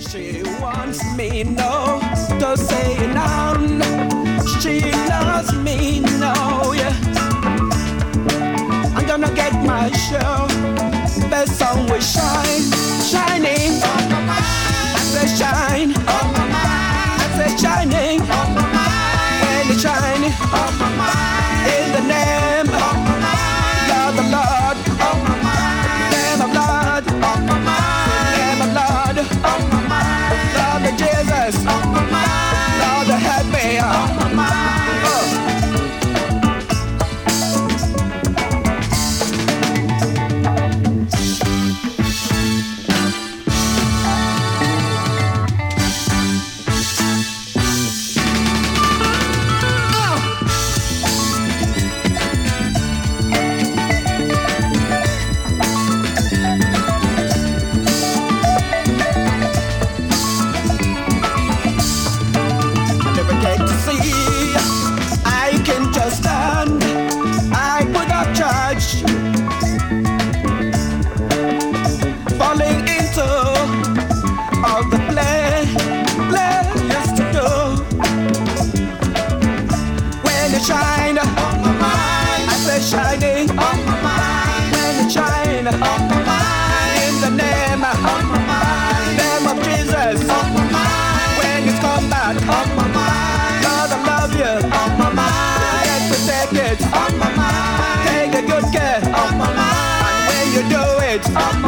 She wants me, no, to say it now. She loves me, no, yeah. I'm gonna get my show. The sun will shine, shining. I say shine, I say shining. When it's shining, in the name of the Lord, name of Lord, name of Lord, Lord of Jesus, Lord help me. Shining on my mind, when it shine on my mind, in the name of Jesus, on my mind, when it's come back on my mind, Lord I love you on my mind, get to take it on my mind, take a good care on my mind, and when you do it on my mind.